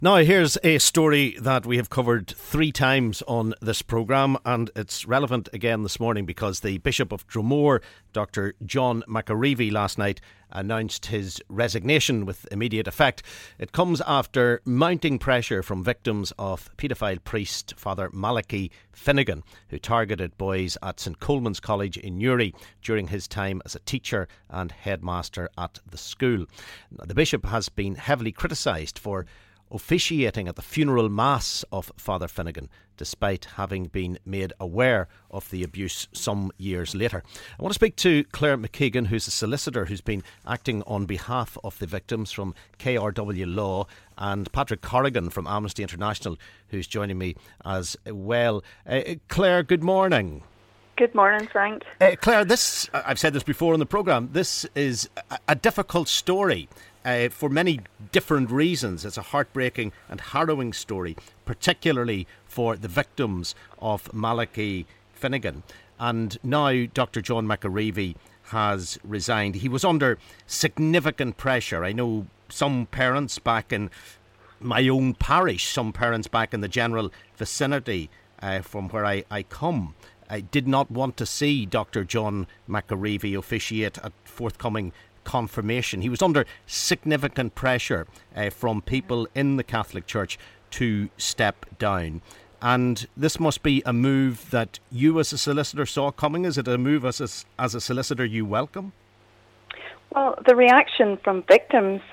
Now, here's a story that we have covered 3 times on this programme, and it's relevant again this morning because the Bishop of Dromore, Dr. John McAreavey, last night announced his resignation with immediate effect. It comes after mounting pressure from victims of paedophile priest Father Malachi Finnegan, who targeted boys at St Coleman's College in Newry during his time as a teacher and headmaster at the school. Now, the Bishop has been heavily criticised for officiating at the funeral mass of Father Finnegan, despite having been made aware of the abuse some years later. I want to speak to Claire McKeegan, who's a solicitor who's been acting on behalf of the victims from KRW Law, and Patrick Corrigan from Amnesty International, who's joining me as well. Claire, good morning. Good morning, Frank. Claire, I've said this before on the programme, this is a difficult story. For many different reasons. It's a heartbreaking and harrowing story, particularly for the victims of Malachi Finnegan. And now Dr. John McAreavey has resigned. He was under significant pressure. I know some parents back in my own parish, some parents back in the general vicinity from where I come, I did not want to see Dr. John McAreavey officiate at forthcoming confirmation. He was under significant pressure from people in the Catholic Church to step down. And this must be a move that you as a solicitor saw coming. Is it a move as a solicitor you welcome? Well, the reaction from victims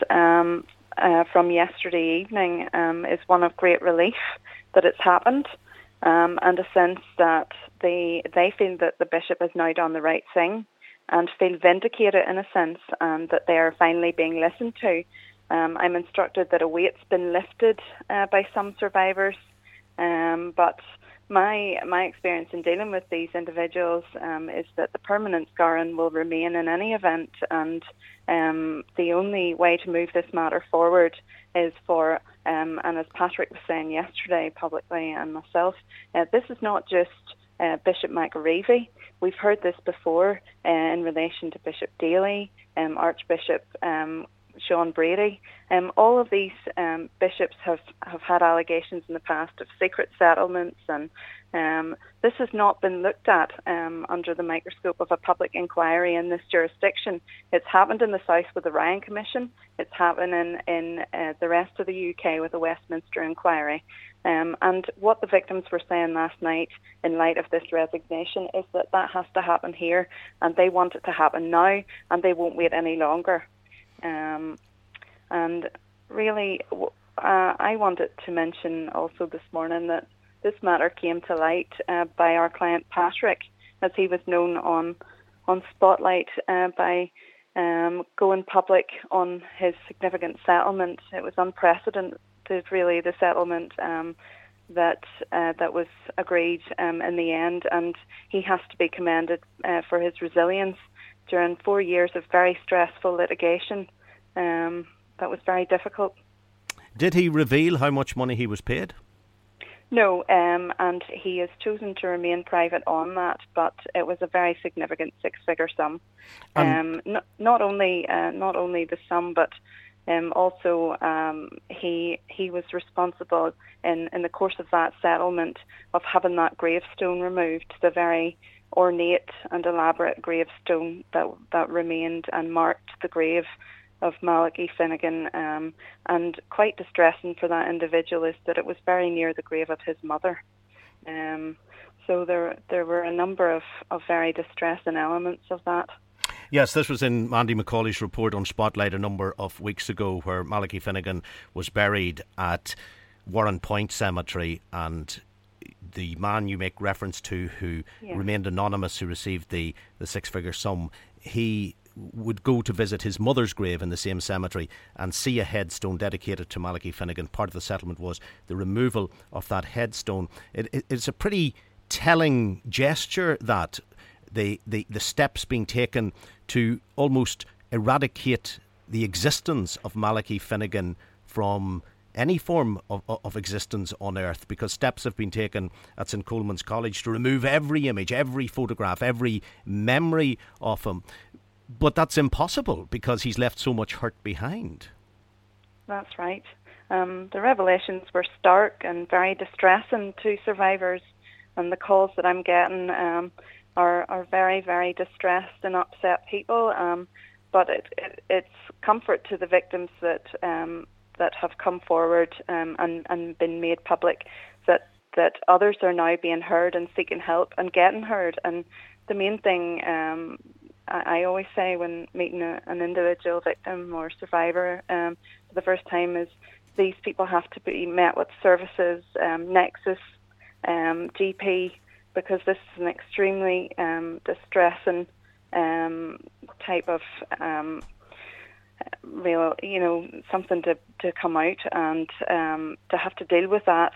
from yesterday evening is one of great relief that it's happened, and a sense that they feel that the Bishop has now done the right thing and feel vindicated in a sense, and that they are finally being listened to. I'm instructed that a weight's been lifted by some survivors, but my experience in dealing with these individuals is that the permanent scarring will remain in any event, and the only way to move this matter forward is for, and as Patrick was saying yesterday publicly and myself, this is not just Bishop McAreavey. We've heard this before in relation to Bishop Daly, Archbishop Sean Brady. All of these bishops have had allegations in the past of secret settlements, and this has not been looked at under the microscope of a public inquiry in this jurisdiction. It's happened in the South with the Ryan Commission. It's happening in the rest of the UK with the Westminster inquiry. And what the victims were saying last night in light of this resignation is that has to happen here, and they want it to happen now, and they won't wait any longer. And really, I wanted to mention also this morning that this matter came to light by our client Patrick, as he was known on Spotlight by going public on his significant settlement. It was unprecedented, really, the settlement that was agreed in the end, and he has to be commended for his resilience during 4 years of very stressful litigation. That was very difficult. Did he reveal how much money he was paid? No, and he has chosen to remain private on that, but it was a very significant 6-figure sum. Not only the sum, but also he was responsible in the course of that settlement of having that gravestone removed, the very ornate and elaborate gravestone that remained and marked the grave of Malachi Finnegan, and quite distressing for that individual is that it was very near the grave of his mother. So there were a number of very distressing elements of that. Yes, this was in Andy Macaulay's report on Spotlight a number of weeks ago, where Malachi Finnegan was buried at Warren Point Cemetery, and the man you make reference to, who remained anonymous, who received the 6-figure sum, he would go to visit his mother's grave in the same cemetery and see a headstone dedicated to Malachi Finnegan. Part of the settlement was the removal of that headstone. It's a pretty telling gesture, that the steps being taken to almost eradicate the existence of Malachi Finnegan from any form of existence on earth, because steps have been taken at St Coleman's College to remove every image, every photograph, every memory of him. But that's impossible because he's left so much hurt behind. That's right. The revelations were stark and very distressing to survivors, and the calls that I'm getting are very, very distressed and upset people. But it's comfort to the victims that have come forward and been made public, that others are now being heard and seeking help and getting heard. And the main thing I always say when meeting an individual victim or survivor for the first time is these people have to be met with services, Nexus, GP, because this is an extremely distressing type of real, something to come out, and to have to deal with that.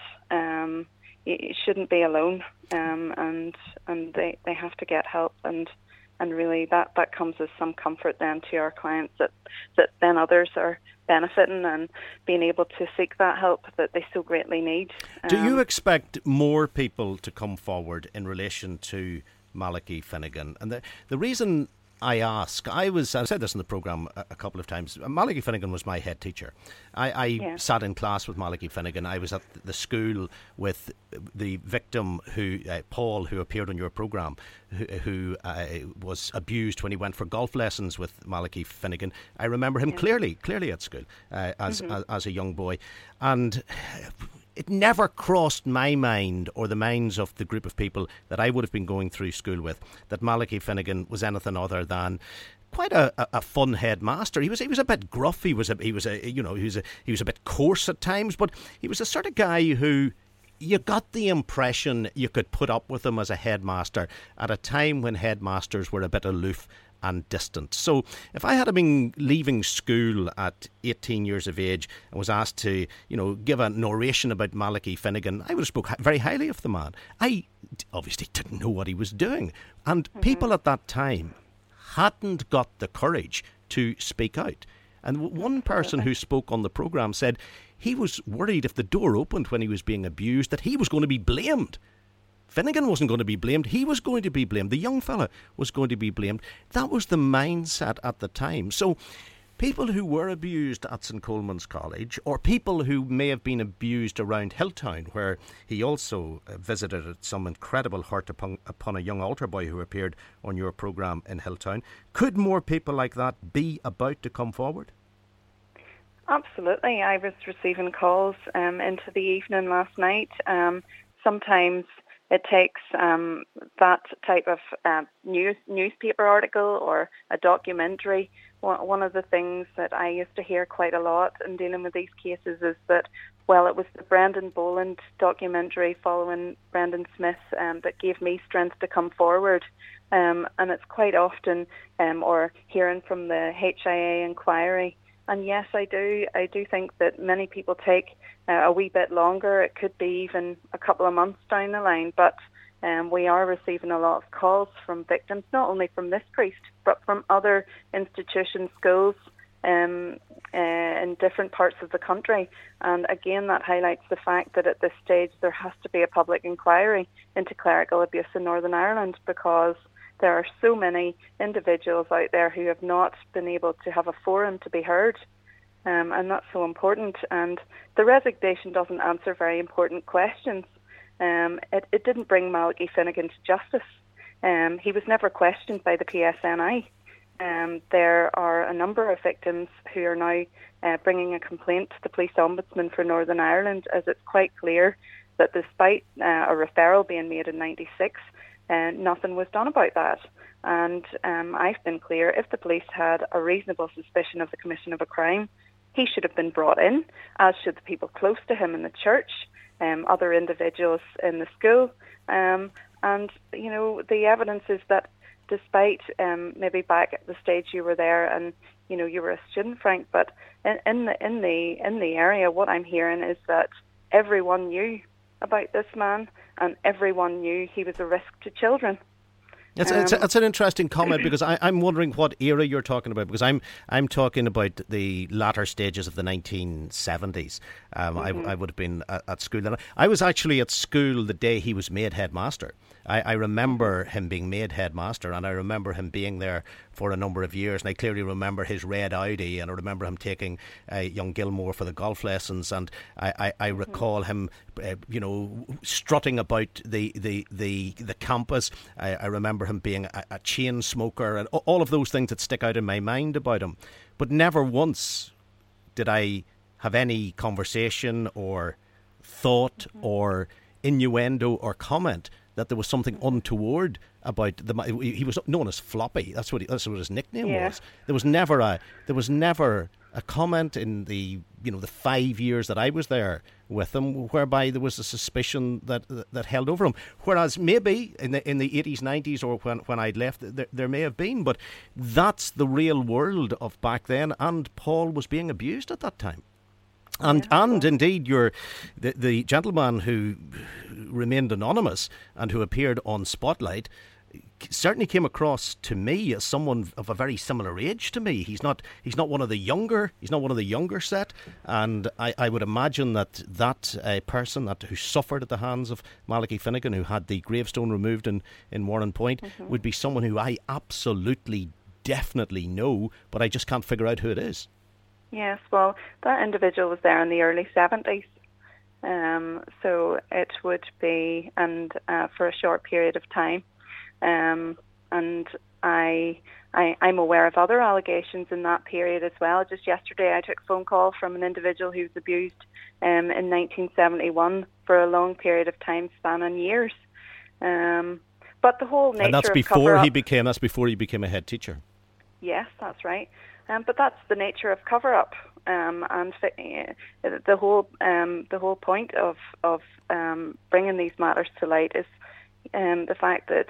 You shouldn't be alone, and they have to get help, and really that comes as some comfort then to our clients that then others are benefiting and being able to seek that help that they so greatly need. Do you expect more people to come forward in relation to Malachy Finnegan? And the reason I ask, I've said this in the programme a couple of times. Malachy Finnegan was my head teacher. I sat in class with Malachy Finnegan. I was at the school with the victim, Paul, who appeared on your programme, who was abused when he went for golf lessons with Malachy Finnegan. I remember him clearly at school as a young boy. And it never crossed my mind or the minds of the group of people that I would have been going through school with that Malachy Finnegan was anything other than quite a fun headmaster. He was a bit gruff. He was a bit coarse at times, but he was the sort of guy who you got the impression you could put up with him as a headmaster at a time when headmasters were a bit aloof and distant. So if I had been leaving school at 18 years of age and was asked to, give a narration about Malachy Finnegan, I would have spoke very highly of the man. I obviously didn't know what he was doing. And people at that time hadn't got the courage to speak out. And one person who spoke on the programme said he was worried if the door opened when he was being abused that he was going to be blamed. Finnegan wasn't going to be blamed. He was going to be blamed. The young fella was going to be blamed. That was the mindset at the time. So people who were abused at St Coleman's College, or people who may have been abused around Hilltown, where he also visited some incredible hurt upon a young altar boy who appeared on your programme in Hilltown, could more people like that be about to come forward? Absolutely. I was receiving calls into the evening last night. Sometimes it takes that type of newspaper article or a documentary. One of the things that I used to hear quite a lot in dealing with these cases is that, well, it was the Brendan Boland documentary following Brendan Smith that gave me strength to come forward. And it's quite often, or hearing from the HIA inquiry. And yes, I do think that many people take a wee bit longer. It could be even a couple of months down the line, but we are receiving a lot of calls from victims, not only from this priest, but from other institutions, schools, in different parts of the country. And again, that highlights the fact that at this stage there has to be a public inquiry into clerical abuse in Northern Ireland, because there are so many individuals out there who have not been able to have a forum to be heard. And that's so important. And the resignation doesn't answer very important questions. It didn't bring Malachy Finnegan to justice. He was never questioned by the PSNI. There are a number of victims who are now bringing a complaint to the Police Ombudsman for Northern Ireland, as it's quite clear that despite a referral being made in '96, nothing was done about that. And I've been clear, if the police had a reasonable suspicion of the commission of a crime, he should have been brought in, as should the people close to him in the church, other individuals in the school. And, the evidence is that despite maybe back at the stage you were there and, you were a student, Frank, but in the area, what I'm hearing is that everyone knew about this man, and everyone knew he was a risk to children. It's an interesting comment, because I'm wondering what era you're talking about, because I'm talking about the latter stages of the 1970s. I would have been at school then. I was actually at school the day he was made headmaster. I remember him being made headmaster, and I remember him being there for a number of years, and I clearly remember his red Audi, and I remember him taking young Gilmore for the golf lessons, and I recall him strutting about the campus. I remember him being a chain smoker, and all of those things that stick out in my mind about him. But never once did I have any conversation or thought or innuendo or comment that there was something untoward about he was known as Floppy. That's what his nickname was. There was never a comment in the 5 years that I was there with him whereby there was a suspicion that held over him. Whereas maybe in the 80s, 90s, or when I'd left, there may have been. But that's the real world of back then, and Paul was being abused at that time. And indeed, the gentleman who remained anonymous and who appeared on Spotlight certainly came across to me as someone of a very similar age to me. He's not one of the younger set, and I would imagine that person who suffered at the hands of Malachy Finnegan, who had the gravestone removed in Warren Point, would be someone who I absolutely definitely know, but I just can't figure out who it is. Yes, well, that individual was there in the early 70s, so it would be, and for a short period of time, and I'm aware of other allegations in that period as well. Just yesterday I took a phone call from an individual who was abused in 1971 for a long period of time, spanning years. But the whole nature that's of before cover-up, that's before he became a head teacher. Yes, that's right. But that's the nature of cover-up, and the whole point of bringing these matters to light is the fact that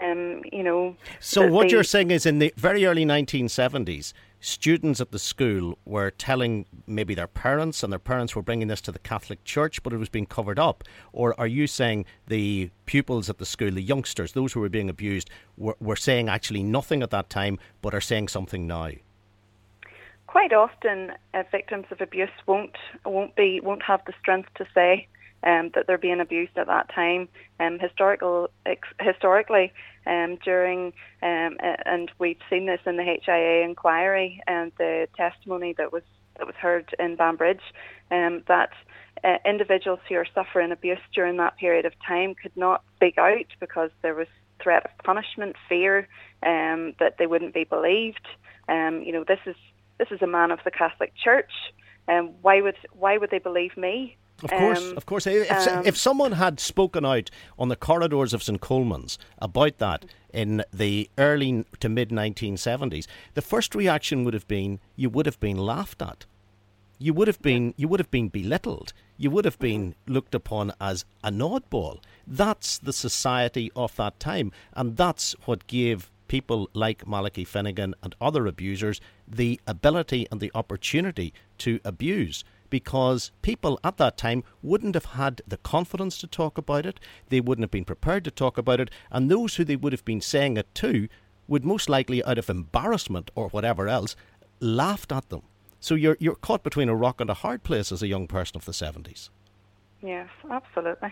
So what you're saying is, in the very early 1970s, students at the school were telling maybe their parents, and their parents were bringing this to the Catholic Church, but it was being covered up. Or are you saying the pupils at the school, the youngsters, those who were being abused, were saying actually nothing at that time, but are saying something now? Quite often, victims of abuse won't have the strength to say that they're being abused at that time. Historically, during and we've seen this in the HIA inquiry and the testimony that was heard in Banbridge, that individuals who are suffering abuse during that period of time could not speak out because there was threat of punishment, fear, that they wouldn't be believed. This is a man of the Catholic Church. Why would they believe me? Of course. If someone had spoken out on the corridors of St Coleman's about that in the early to mid 1970s, the first reaction would have been you would have been laughed at. You would have been belittled. You would have been looked upon as an oddball. That's the society of that time, and that's what gave people like Malachy Finnegan and other abusers the ability and the opportunity to abuse, because people at that time wouldn't have had the confidence to talk about it, they wouldn't have been prepared to talk about it, and those who they would have been saying it to would most likely, out of embarrassment or whatever else, laughed at them. So you're caught between a rock and a hard place as a young person of the 70s. Yes, absolutely.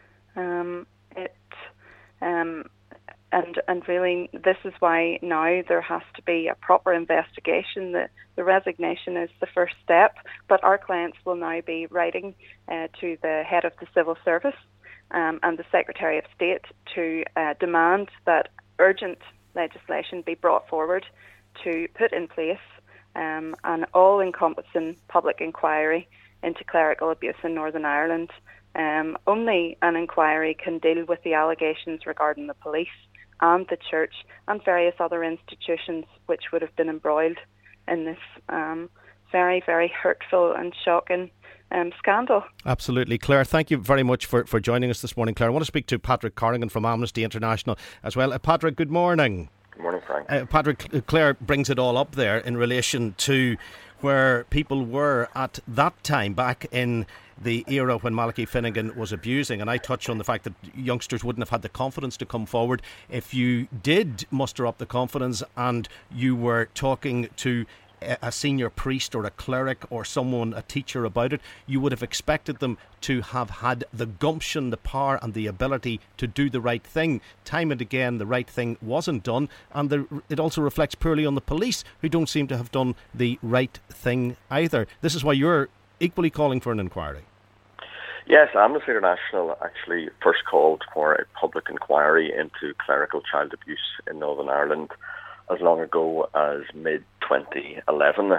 And really, this is why now there has to be a proper investigation. The resignation is the first step, but our clients will now be writing to the head of the civil service and the Secretary of State to demand that urgent legislation be brought forward to put in place an all-encompassing public inquiry into clerical abuse in Northern Ireland. Only an inquiry can deal with the allegations regarding the police and the church and various other institutions which would have been embroiled in this very, very hurtful and shocking scandal. Absolutely. Claire, thank you very much for joining us this morning. Claire, I want to speak to Patrick Corrigan from Amnesty International as well. Patrick, good morning. Good morning, Frank. Patrick, Claire brings it all up there in relation to where people were at that time, back in the era when Malachy Finnegan was abusing. And I touched on the fact that youngsters wouldn't have had the confidence to come forward. If you did muster up the confidence and you were talking to a senior priest or a cleric or someone, a teacher, about it, you would have expected them to have had the gumption, the power and the ability to do the right thing. Time and again the right thing wasn't done, and it also reflects poorly on the police, who don't seem to have done the right thing either. This is why you're equally calling for an inquiry. Yes, Amnesty International actually first called for a public inquiry into clerical child abuse in Northern Ireland as long ago as mid-2011,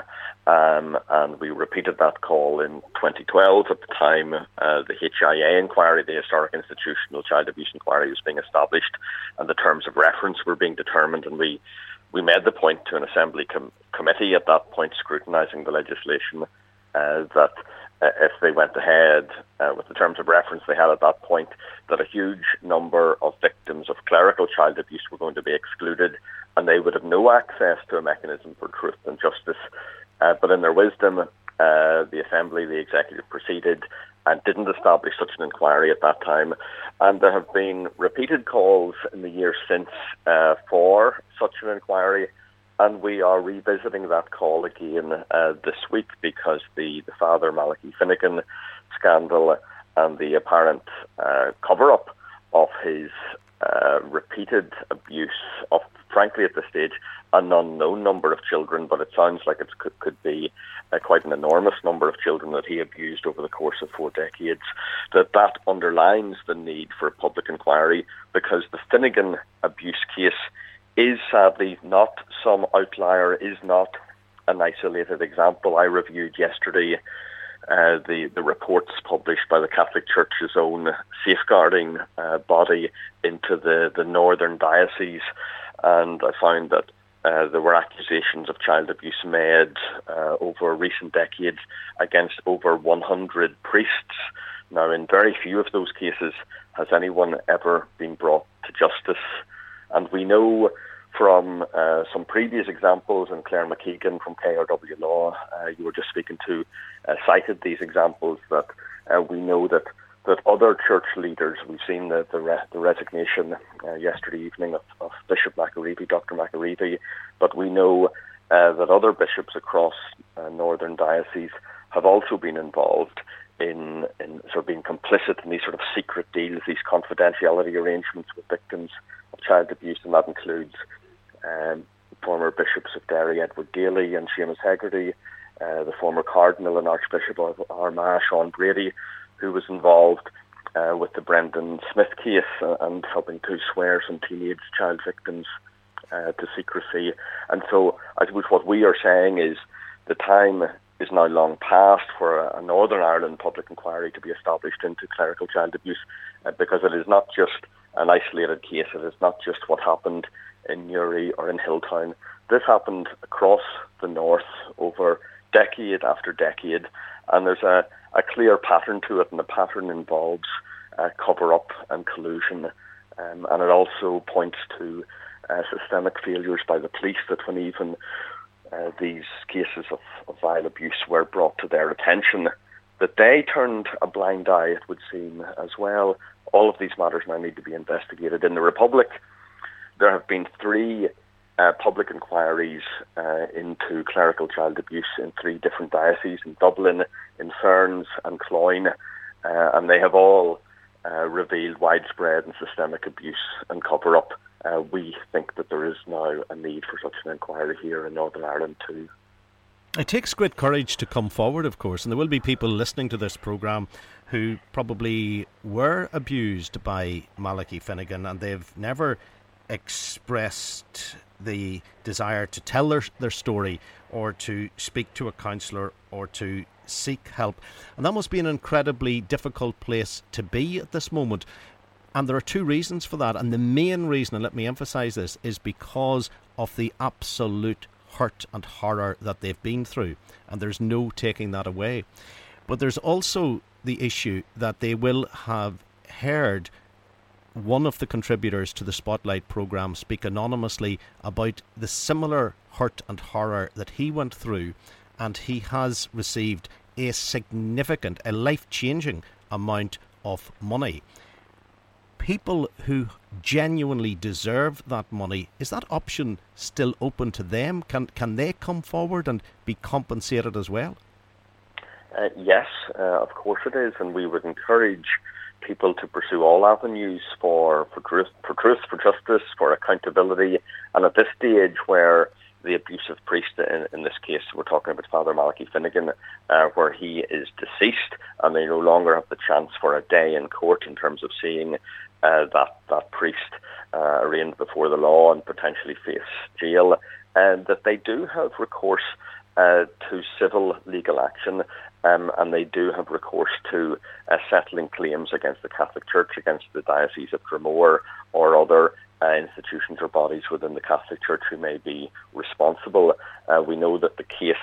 and we repeated that call in 2012. At the time, the HIA inquiry, the Historic Institutional Child Abuse Inquiry, was being established, and the terms of reference were being determined, and we made the point to an Assembly committee at that point scrutinising the legislation that if they went ahead with the terms of reference they had at that point, that a huge number of victims of clerical child abuse were going to be excluded, and they would have no access to a mechanism for truth and justice. But in their wisdom, the Assembly, the Executive, proceeded and didn't establish such an inquiry at that time. And there have been repeated calls in the years since for such an inquiry, and we are revisiting that call again this week, because the Father Malachy Finnegan scandal and the apparent cover-up of his repeated abuse of, frankly at this stage, an unknown number of children, but it sounds like it could be quite an enormous number of children that he abused over the course of 4 decades, that underlines the need for a public inquiry, because the Finnegan abuse case is sadly not some outlier, is not an isolated example. I reviewed yesterday the reports published by the Catholic Church's own safeguarding body into the Northern Diocese, and I found that there were accusations of child abuse made over recent decades against over 100 priests. Now, in very few of those cases has anyone ever been brought to justice. And we know from some previous examples, and Claire McKeegan from KRW Law, you were just speaking to, cited these examples, that we know that other church leaders, we've seen the resignation yesterday evening of Bishop McAreevy, Dr. McAreevy, but we know that other bishops across Northern Diocese have also been involved in sort of being complicit in these sort of secret deals, these confidentiality arrangements with victims of child abuse, and that includes former bishops of Derry, Edward Daly and Seamus Hegarty, the former Cardinal and Archbishop of Armagh, Sean Brady, who was involved with the Brendan Smith case and helping to swear some teenage child victims to secrecy. And so I suppose what we are saying is the time is now long past for a Northern Ireland public inquiry to be established into clerical child abuse, because it is not just an isolated case. It is not just what happened in Newry or in Hilltown. This happened across the north over decade after decade, and there's a clear pattern to it, and the pattern involves cover-up and collusion, and it also points to systemic failures by the police, that when even these cases of vile abuse were brought to their attention, that they turned a blind eye, it would seem, as well. All of these matters now need to be investigated. In the Republic, there have been 3 public inquiries into clerical child abuse in 3 different dioceses, in Dublin, in Ferns and Cloyne, and they have all revealed widespread and systemic abuse and cover-up. We think that there is now a need for such an inquiry here in Northern Ireland too. It takes great courage to come forward, of course, and there will be people listening to this programme who probably were abused by Malachy Finnegan, and they've never expressed the desire to tell their story, or to speak to a counsellor, or to seek help. And that must be an incredibly difficult place to be at this moment. And there are 2 reasons for that. And the main reason, and let me emphasise this, is because of the absolute hurt and horror that they've been through. And there's no taking that away. But there's also the issue that they will have heard one of the contributors to the Spotlight programme speak anonymously about the similar hurt and horror that he went through, and he has received a significant, a life-changing amount of money. People who genuinely deserve that money, is that option still open to them? Can they come forward and be compensated as well? Yes, of course it is, and we would encourage people to pursue all avenues for truth, for justice, for accountability. And at this stage where the abusive priest, in this case we're talking about Father Malachi Finnegan, where he is deceased and they no longer have the chance for a day in court in terms of seeing that priest arraigned before the law and potentially face jail, and that they do have recourse to civil legal action, and they do have recourse to settling claims against the Catholic Church, against the Diocese of Dromore, or other institutions or bodies within the Catholic Church who may be responsible. We know that the case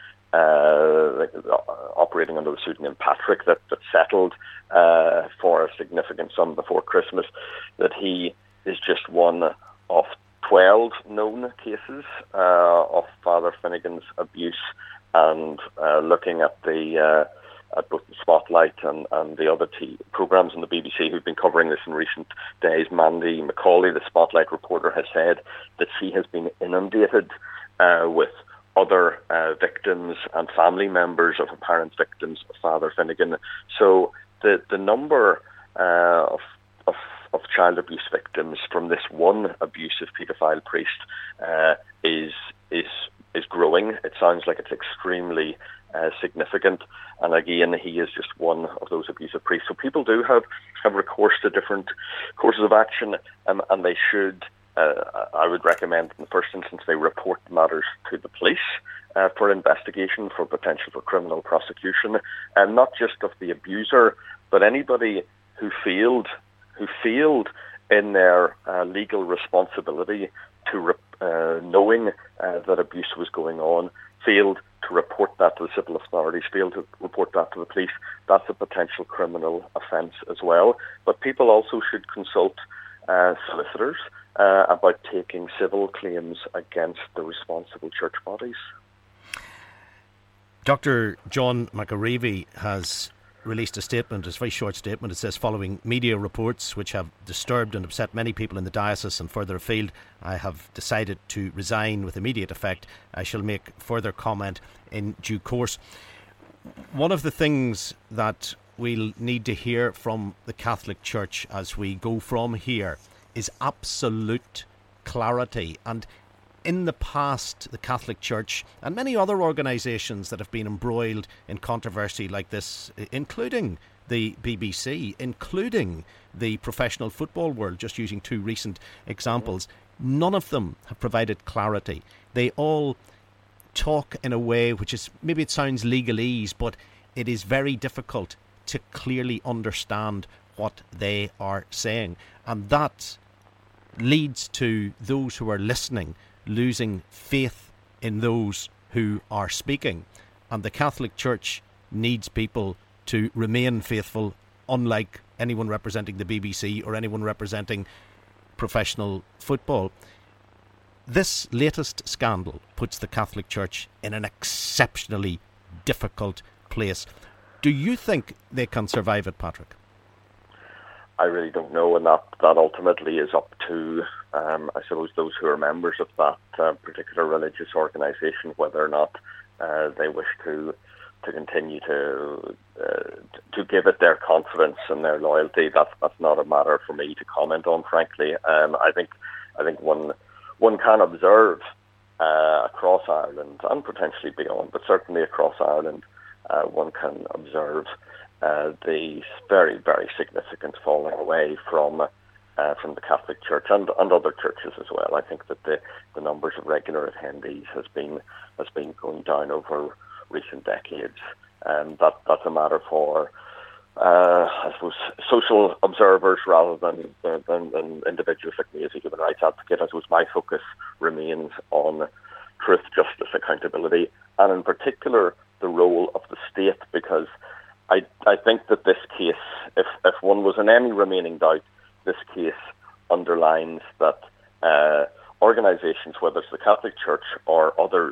operating under the pseudonym Patrick that settled for a significant sum before Christmas, that he is just one of 12 known cases of Father Finnegan's abuse, and looking at at both the Spotlight and the other programmes on the BBC who've been covering this in recent days. Mandy Macaulay, the Spotlight reporter, has said that she has been inundated with other victims and family members of apparent victims of Father Finnegan. So the number of child abuse victims from this one abusive paedophile priest is growing. It sounds like it's extremely significant, and again, he is just one of those abusive priests. So people do have recourse to different courses of action, and they should. I would recommend, in the first instance, they report matters to the police for investigation, for potential for criminal prosecution, and not just of the abuser, but anybody who failed in their legal responsibility to knowing that abuse was going on, failed to report that to the civil authorities, failed to report that to the police. That's a potential criminal offence as well. But people also should consult solicitors about taking civil claims against the responsible church bodies. Dr. John McAreavey has released a statement, a very short statement. It says, following media reports which have disturbed and upset many people in the diocese and further afield, I have decided to resign with immediate effect. I shall make further comment in due course. One of the things that we'll need to hear from the Catholic Church as we go from here is absolute clarity. And in the past, the Catholic Church and many other organisations that have been embroiled in controversy like this, including the BBC, including the professional football world, just using two recent examples, none of them have provided clarity. They all talk in a way which is, maybe it sounds legalese, but it is very difficult to clearly understand what they are saying. And that leads to those who are listening losing faith in those who are speaking. And the Catholic Church needs people to remain faithful, unlike anyone representing the BBC or anyone representing professional football. This latest scandal puts the Catholic Church in an exceptionally difficult place. Do you think they can survive it, Patrick? I really don't know, and that ultimately is up to, I suppose, those who are members of that particular religious organisation, whether or not they wish to continue to give it their confidence and their loyalty. That's not a matter for me to comment on, frankly. I think one can observe across Ireland and potentially beyond, but certainly across Ireland, one can observe the very, very significant falling away from the Catholic Church and other churches as well. I think that the numbers of regular attendees has been going down over recent decades, and that's a matter for I suppose social observers rather than individuals like me as a human rights advocate. I suppose my focus remains on truth, justice, accountability, and in particular the role of the state, because I think that this case, if one was in any remaining doubt, this case underlines that organisations, whether it's the Catholic Church or others,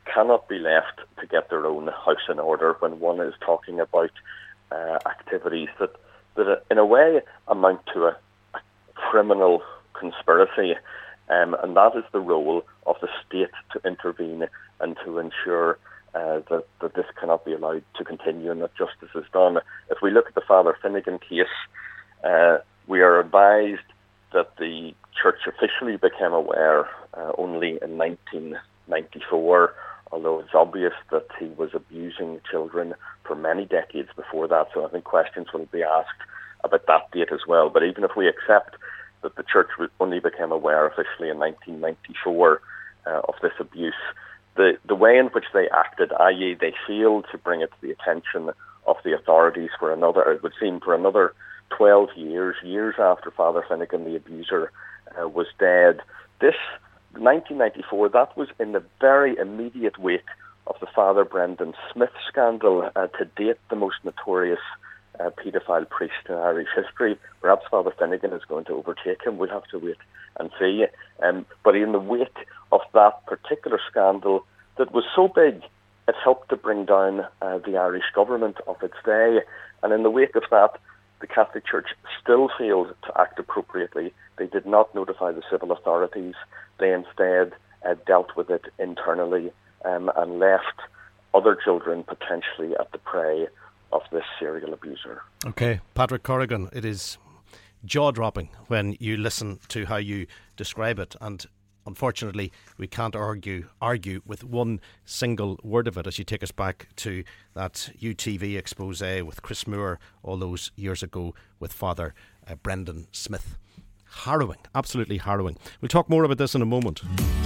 cannot be left to get their own house in order when one is talking about activities that in a way amount to a criminal conspiracy, and that is the role of the state to intervene and to ensure that this cannot be allowed to continue and that justice is done. If we look at the Father Finnegan case, we are advised that the Church officially became aware only in 1994, although it's obvious that he was abusing children for many decades before that. So I think questions will be asked about that date as well. But even if we accept that the Church only became aware officially in 1994 of this abuse, the way in which they acted, i.e. they failed to bring it to the attention of the authorities for it would seem for another 12 years after Father Finnegan, the abuser, was dead. This 1994, that was in the very immediate wake of the Father Brendan Smith scandal, to date the most notorious paedophile priest in Irish history. Perhaps Father Finnegan is going to overtake him. We'll have to wait and see. But in the wake of that particular scandal that was so big, it helped to bring down the Irish government of its day. And in the wake of that, the Catholic Church still failed to act appropriately. They did not notify the civil authorities. They instead dealt with it internally and left other children potentially at the prey of this serial abuser. Okay, Patrick Corrigan, it is jaw-dropping when you listen to how you describe it, and unfortunately we can't argue with one single word of it as you take us back to that UTV expose with Chris Moore all those years ago with Father Brendan Smith. Harrowing, absolutely harrowing. We'll talk more about this in a moment.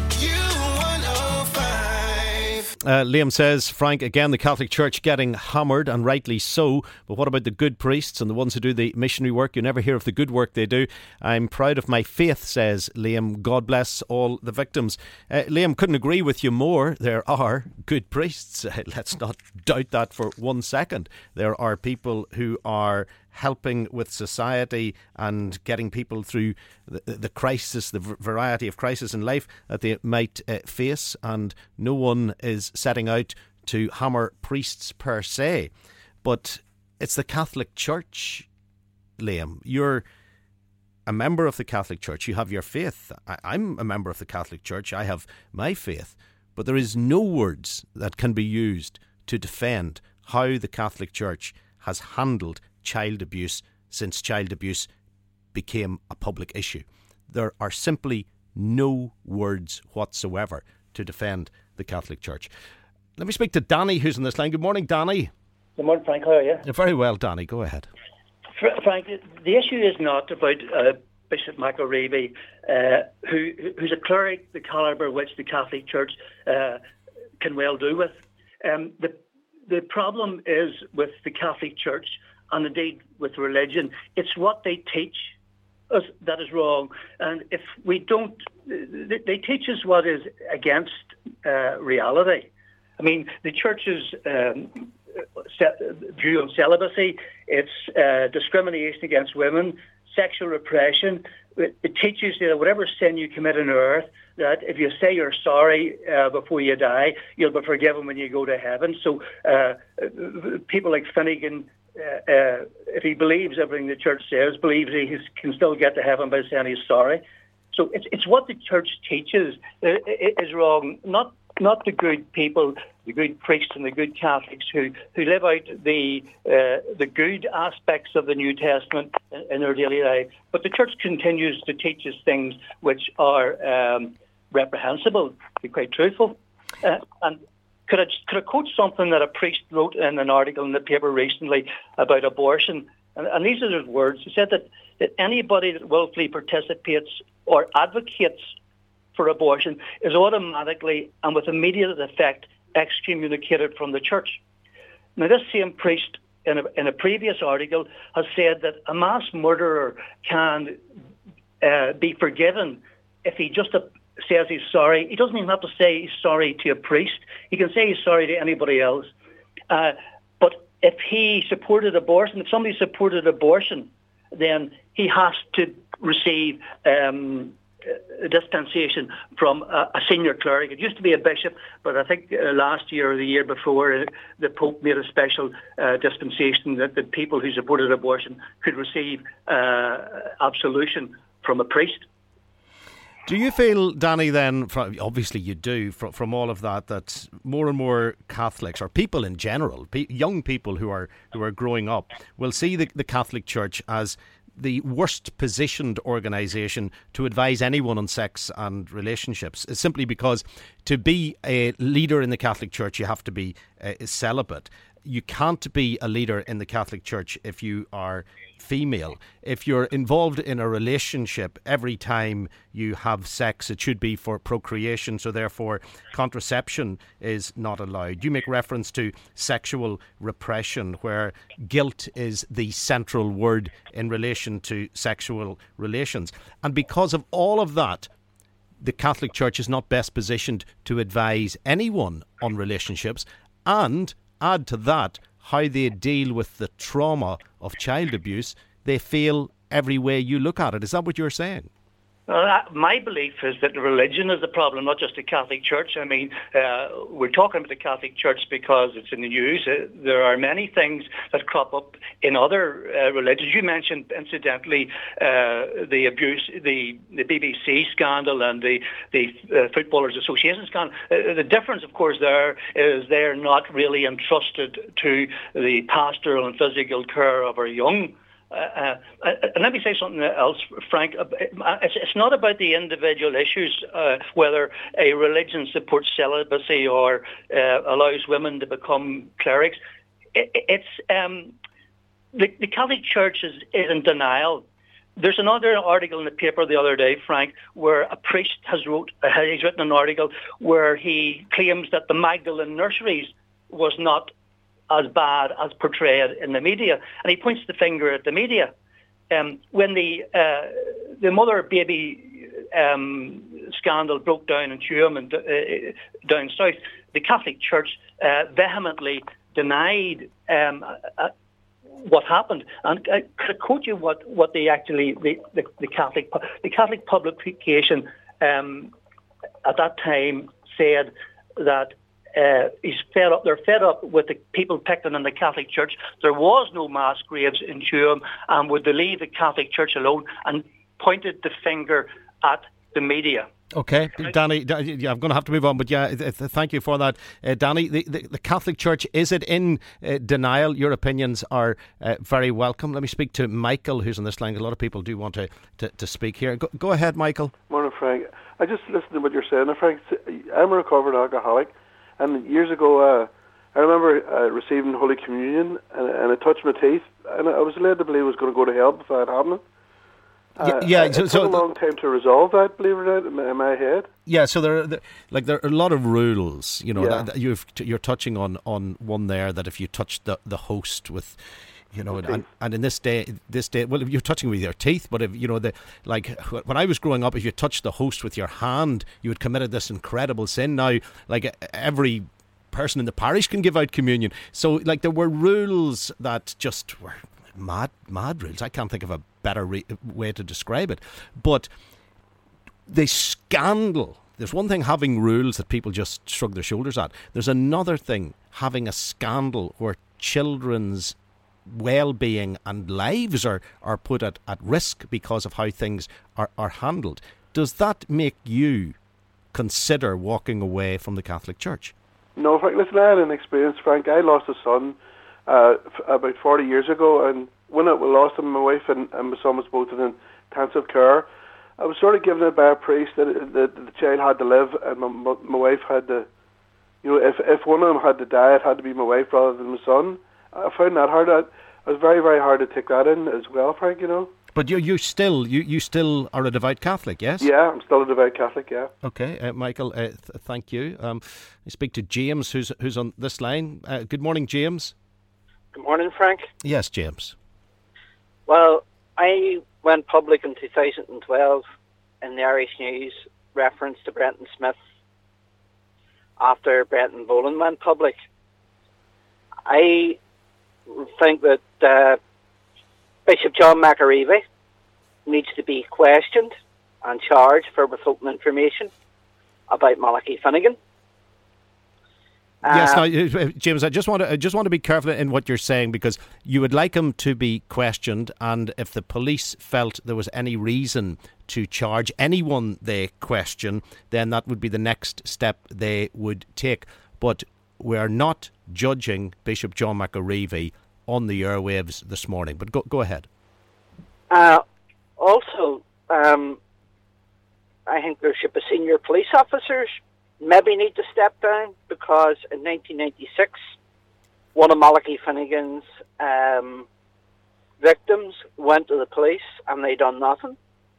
Liam says, Frank, again, the Catholic Church getting hammered, and rightly so, but what about the good priests and the ones who do the missionary work? You never hear of the good work they do. I'm proud of my faith, says Liam. God bless all the victims. Liam, couldn't agree with you more. There are good priests. Let's not doubt that for 1 second. There are people who are helping with society and getting people through the crisis, the variety of crisis in life that they might face, and no one is setting out to hammer priests per se. But it's the Catholic Church, Liam. You're a member of the Catholic Church. You have your faith. I'm a member of the Catholic Church. I have my faith. But there is no words that can be used to defend how the Catholic Church has handled child abuse since child abuse became a public issue. There are simply no words whatsoever to defend the Catholic Church. Let me speak to Danny, who's on this line. Good morning, Danny. Good morning, Frank. How are you? Very well, Danny. Go ahead. Frank, the issue is not about Bishop McAreavey, who's a cleric, the calibre which the Catholic Church can well do with. The problem is with the Catholic Church, and indeed with religion. It's what they teach us that is wrong. And if we don't, they teach us what is against reality. I mean, the Church's view on celibacy, it's discrimination against women, sexual repression. It teaches you that whatever sin you commit on earth, that if you say you're sorry before you die, you'll be forgiven when you go to heaven. So people like Finnegan, if he believes everything the Church says, believes he can still get to heaven by saying he's sorry. So it's what the Church teaches is wrong, not the good people, the good priests and the good Catholics who live out the good aspects of the New Testament in their daily life. But the Church continues to teach us things which are reprehensible, to be quite truthful. And could I quote something that a priest wrote in an article in the paper recently about abortion? And these are his words. He said that anybody that willfully participates or advocates for abortion is automatically and with immediate effect excommunicated from the Church. Now, this same priest in a previous article has said that a mass murderer can be forgiven if he just says he's sorry. He doesn't even have to say he's sorry to a priest. He can say he's sorry to anybody else. But if he supported abortion, if somebody supported abortion, then he has to receive dispensation from a senior cleric. It used to be a bishop, but I think last year or the year before, the Pope made a special dispensation that the people who supported abortion could receive absolution from a priest. Do you feel, Danny, then, obviously you do, from all of that, that more and more Catholics, or people in general, young people who are growing up, will see the Catholic Church as the worst positioned organisation to advise anyone on sex and relationships? It's simply because to be a leader in the Catholic Church, you have to be celibate. You can't be a leader in the Catholic Church if you are female. If you're involved in a relationship, every time you have sex, it should be for procreation, so therefore contraception is not allowed. You make reference to sexual repression, where guilt is the central word in relation to sexual relations. And because of all of that, the Catholic Church is not best positioned to advise anyone on relationships, and add to that how they deal with the trauma of child abuse. They fail every way you look at it. Is that what you're saying? My belief is that the religion is the problem, not just the Catholic Church. I mean, we're talking about the Catholic Church because it's in the news. There are many things that crop up in other religions. You mentioned, incidentally, the abuse, the BBC scandal and the Footballers Association scandal. The difference, of course, there is they're not really entrusted to the pastoral and physical care of our young. And let me say something else, Frank. It's not about the individual issues, whether a religion supports celibacy or allows women to become clerics. The Catholic Church is in denial. There's another article in the paper the other day, Frank, where a priest has written an article where he claims that the Magdalene nurseries was not as bad as portrayed in the media, and he points the finger at the media. When the mother-baby scandal broke down in Tuam and down south, the Catholic Church vehemently denied what happened. And I could quote you what the Catholic publication at that time said, that they're fed up with the people picking on the Catholic Church. There was no mass graves in Tuam, and would they leave the Catholic Church alone, and pointed the finger at the media. Okay, Danny, I'm going to have to move on, but thank you for that. Danny, the Catholic Church, is it in denial? Your opinions are very welcome. Let me speak to Michael, who's on this line. A lot of people do want to speak here. Go ahead, Michael. Morning, Frank. I just listened to what you're saying. Frank, I'm a recovered alcoholic. And years ago, I remember receiving Holy Communion, and it touched my teeth, and I was led to believe I was going to go to hell before that happened. It took a long time to resolve that, believe it or not, in my head. Yeah, so there are a lot of rules, that you're touching on one there, that if you touch the host with, and in this day, well, if you're touching with your teeth, but if when I was growing up, if you touched the host with your hand, you had committed this incredible sin. Now, every person in the parish can give out communion. So, there were rules that just were mad rules. I can't think of a better way to describe it. But the scandal. There's one thing having rules that people just shrug their shoulders at. There's another thing having a scandal where children's well-being and lives are put at risk because of how things are handled. Does that make you consider walking away from the Catholic Church? No, Frank, listen, I had an experience, Frank. I lost a son about 40 years ago, and when we lost him, my wife and my son was both in intensive care. I was sort of given it by a priest that the child had to live, and my wife had to, if one of them had to die, it had to be my wife rather than my son. I found that hard. It was very, very hard to take that in as well, Frank, But you still are a devout Catholic, yes? Yeah, I'm still a devout Catholic, yeah. Okay, Michael, thank you. I speak to James, who's on this line. Good morning, James. Good morning, Frank. Yes, James. Well, I went public in 2012 in the Irish News, reference to Brenton Smith after Brenton Boland went public. I think that Bishop John McAreevy needs to be questioned and charged for withholding information about Malachy Finnegan. Yes, now, James, I just want to be careful in what you're saying, because you would like him to be questioned, and if the police felt there was any reason to charge anyone they question, then that would be the next step they would take. But we are not judging Bishop John McAreavey on the airwaves this morning. But go ahead. Also, I think there should be senior police officers maybe need to step down, because in 1996, one of Malachy Finnegan's victims went to the police and they done nothing.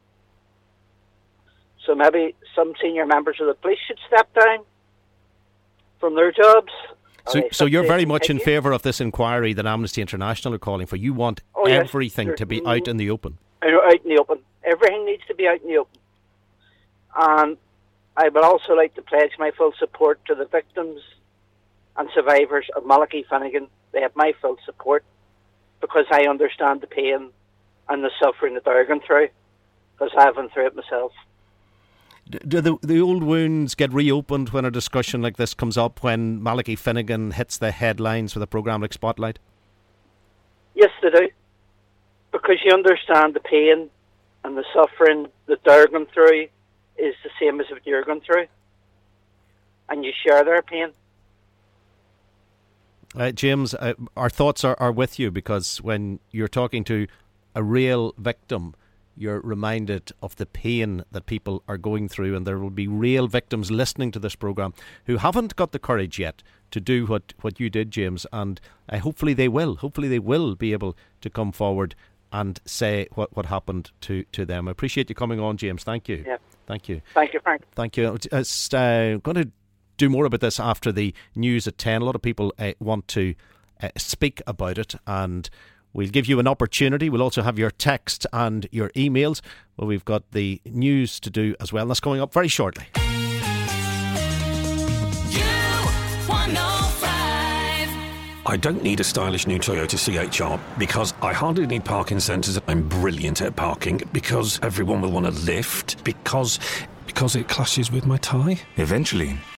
So maybe some senior members of the police should step down from their jobs. So you're very much in favour of this inquiry that Amnesty International are calling for. You want everything to be out in the open. Out in the open. Everything needs to be out in the open. And I would also like to pledge my full support to the victims and survivors of Malachy Finnegan. They have my full support, because I understand the pain and the suffering that they're going through, because I've been through it myself. Do the old wounds get reopened when a discussion like this comes up, when Malachy Finnegan hits the headlines with a programme like Spotlight? Yes, they do. Because you understand the pain and the suffering that they're going through is the same as what you're going through. And you share their pain. James, our thoughts are with you, because when you're talking to a real victim, you're reminded of the pain that people are going through, and there will be real victims listening to this programme who haven't got the courage yet to do what you did, James, and hopefully they will. Hopefully they will be able to come forward and say what happened to them. I appreciate you coming on, James. Thank you. Yeah. Thank you. Thank you, Frank. Thank you. I'm going to do more about this after the news at 10. A lot of people want to speak about it, and we'll give you an opportunity. We'll also have your text and your emails. Well, we've got the news to do as well. That's coming up very shortly. I don't need a stylish new Toyota CHR, because I hardly need parking sensors. I'm brilliant at parking, because everyone will want a lift, because it clashes with my tie. Eventually,